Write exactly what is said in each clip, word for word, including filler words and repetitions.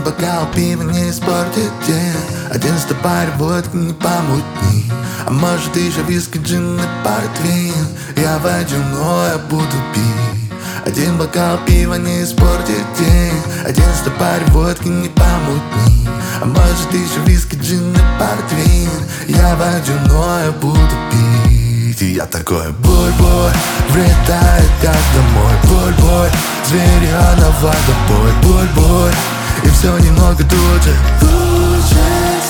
бокал пива не испортит день, один стопарь водки не помутни, а может еще виски, джин и портвейн. Я водяное буду пить. Один бокал пива не испортит день, один стопарь водки не помутни, а может еще виски, джин и портвейн. Я водяное буду пить. И я такой бой-бой, влетает как домой. Бой-бой, зверёного водопой. Бой-бой, и все немного тут же лучше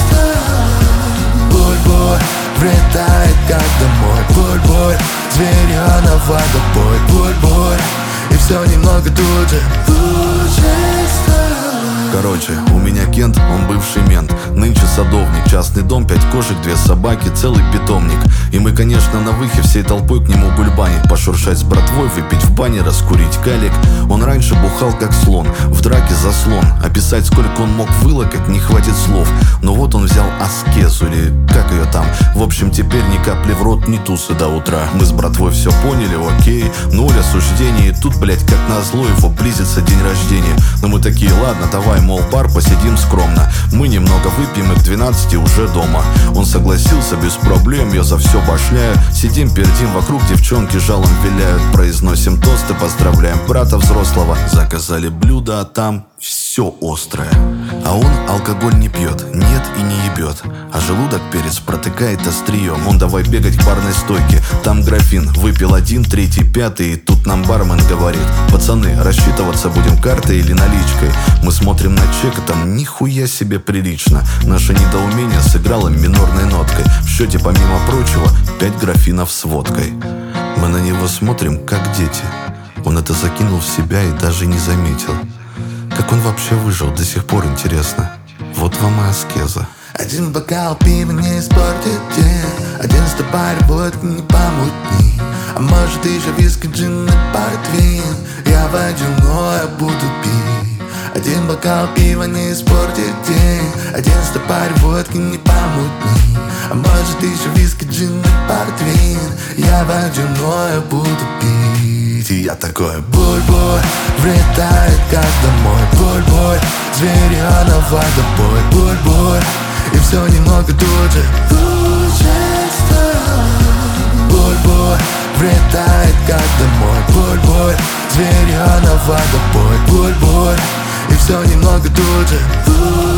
стало. Бой-бой, влетает как домой. Бой-бой, зверёного водопой. Бой-бой, и все немного тут же лучше стало. Короче, у меня Кент, он бывший мент, нынче садовник, частный дом, пять кошек, две собаки, целый питомник. И мы, конечно, на выхе всей толпой к нему бульбанить, пошуршать с братвой, выпить в бане, раскурить калик. Он раньше бухал как слон, в драке заслон. Описать, сколько он мог вылокать, не хватит слов. Но вот он взял аскезу, или как ее там. В общем, теперь ни капли в рот, ни тусы до утра. Мы с братвой все поняли, окей, ноль осуждений. И тут, блять, как назло, его близится день рождения. Но мы такие, ладно, давай, мол, бар, посидим скромно. Мы немного выпьем и к двенадцати уже дома. Он согласился без проблем, я за все башляю. Сидим, пердим, вокруг девчонки жалом виляют. Произносим тосты, поздравляем брата взрослого. Заказали блюдо, а там все острое. А он алкоголь не пьет, нет и не ебет, а желудок перец протыкает острием. Он давай бегать к барной стойке, там графин. Выпил один, третий, пятый, и тут нам бармен говорит: пацаны, рассчитываться будем картой или наличкой? Мы смотрим на чек, а там нихуя себе прилично. Наше недоумение сыграло минорной ноткой. В счете, помимо прочего, пять графинов с водкой. Мы на него смотрим, как дети. Он это закинул в себя и даже не заметил. Как он вообще выжил, до сих пор интересно. Вот вам и аскеза. Один бокал пива не испортит день, один стопарь водки не помутни, а может еще виски, джин и портвейн. Я водяное буду пить. Один бокал пива не испортит день, один стопарь водки не помутни, а может еще виски, джин и портвейн. Я водяное буду пить. И я такой бой-бой, влетает как домой. Бой-бой, зверёного водопой. Бой-бой, и все немного тут же лучше стало. Бой-бой, влетает как домой. Бой-бой, зверёного водопой. Бой-бой, и все немного тут же лучше.